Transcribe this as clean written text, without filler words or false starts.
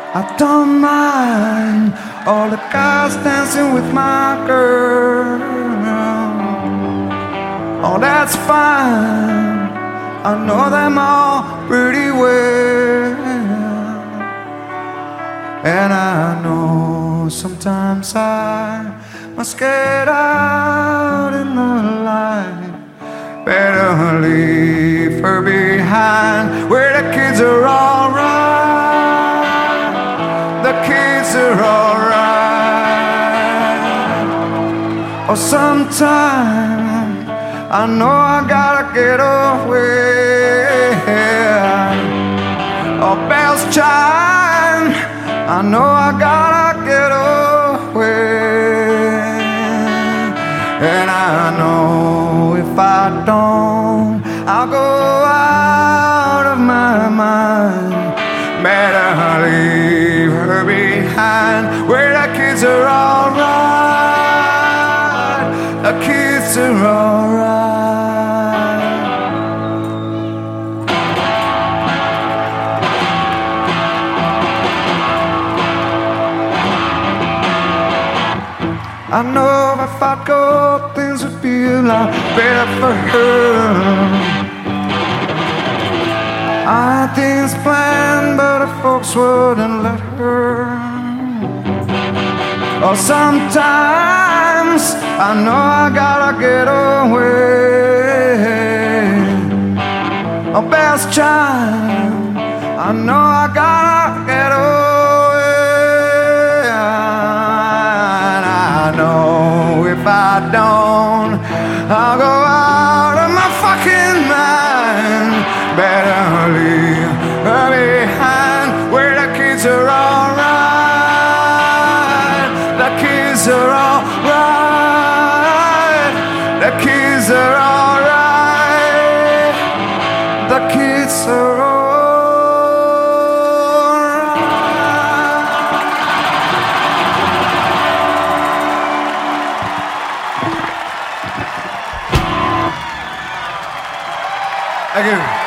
I don't mind all the guys dancing with my girl. Oh, that's fine. I know them all pretty well. And I know sometimes I must get out in the light. Better leave her behind where the kids are alright. The kids are alright. Or sometime I know I gotta get away. Oh, bells chime, I know I gotta get away. And I know if I don't, I'll go out of my mind. Better leave her behind where the kids are alright. The kids are alright. I know if I go, things would be a lot better for her. I had things planned, but her folks wouldn't let her. Oh, sometimes I know I gotta get away. Oh, bells chime, I know I gotta get away. If I don't, I'll go out of my fucking mind. Better leave her behind where the kids are alright. The kids are alright. The kids are alright. The kids are alright. Thank you.